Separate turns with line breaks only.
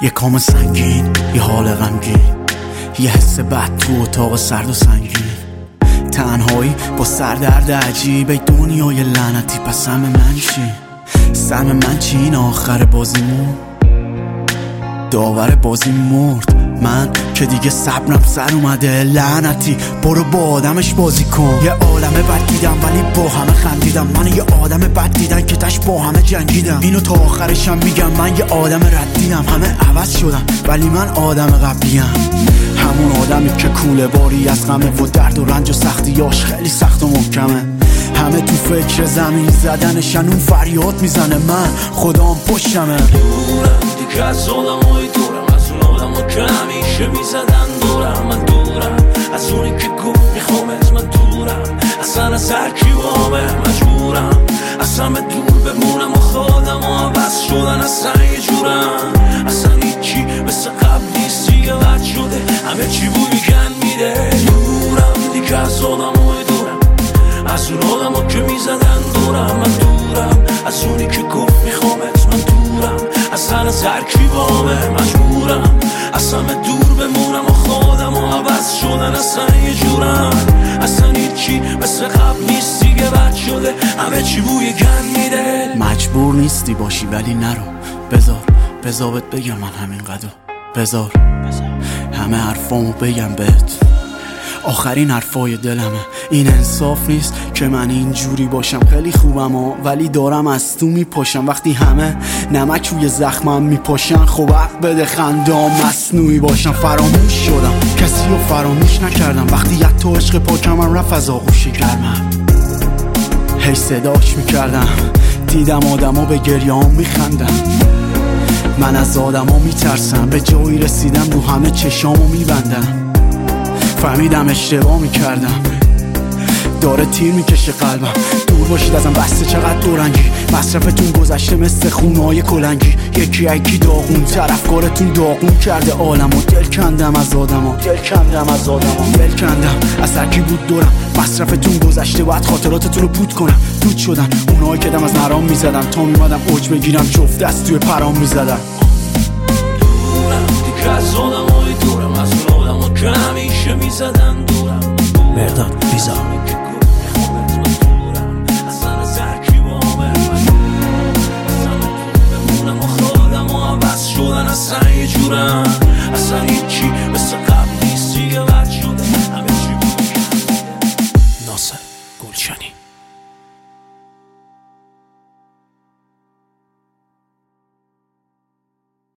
یه کام سنگین، یه حال غمگین، یه حس بد تو اتاق سرد و سنگین، تنهایی با سردرد عجیب، ای دنیای لعنتی پس سم من چی؟ سم من چی؟ این آخر بازیمون داور بازی مرد، من که دیگه صبرم سر اومده، لعنتی برو با آدمش بازی کن. یه عالمه بد دیدم ولی با همه خندیدم، من یه آدم بد دیدن که تش با همه جنگیدم، اینو تا آخرشم میگم، من یه آدم ردیم، همه عوض شدم ولی من آدم قبلیم، همون آدمی که کوله باری از غمه و درد و رنج و سختیاش خیلی سخت و محکمه، همه تو فکر زمین زدنشن، اون فریاد میزنه من خدام پشتمه.
دورم دیگه از آدمای دورم، از اون آدما که همیشه میزدن دورم، من دورم از اونی که گفت میخوامت، من دورم اصلا از هر کی وامه، مجبورم از همه دور بمونم، آخه آدما عوض شدن اصلا یه جورم، اصلا هیچی مثل قبل نیست دیگه، بد شده همه چی بوی گن میده. دورم دیگه از آدمای دورم، از اون آدما که میزدن دورم، من دورم از اونی که گفت میخوامت، من دورم اصلا از هر کی وامه، مجبورم از همه دور بمونم، آخه آدما عوض شدن اصلا یه جورم، اصلا هیچی مثل قبل نیست دیگه، بد شده همه چی بوی گن میده.
مجبور نیستی باشی ولی نرو، بذار بهت بگم من همین قدر، بذار همه حرفامو بگم بهت، آخرین حرفای دلمه، این انصاف نیست که من اینجوری باشم، خیلی خوبم ولی دارم از تو میپاشم، وقتی همه نمک روی زخمم میپاشن، خب حق بده خندام مصنوعی باشم، فراموش شدم کسی رو فراموش نکردم، وقتی یک تو عشق پاکم من رفت از آغوش گرمم، هی صداش میکردم، دیدم آدما به گریه‌ام میخندن، من از آدما میترسم، به جایی رسیدم رو همه چشامو میبندم، فهمیدم اشتباه میکردم، داره تیر میکشه قلبم، دور باشید ازم بسته چقدر دورنگی، مصرفتون گذشته مثل خونه‌های کلنگی، یکی داغون طرفکارتون داغون کرده عالمو، دل کندم از آدما، دل کندم از هر کی بود دورم، مصرفتون گذشته باید خاطراتتون رو پود کنم، دود شدن اونایی که دم از مرام میزدم، تا میمادم اوج بگیرم جفت دست توی پرام میزدم.
دورم دیگه از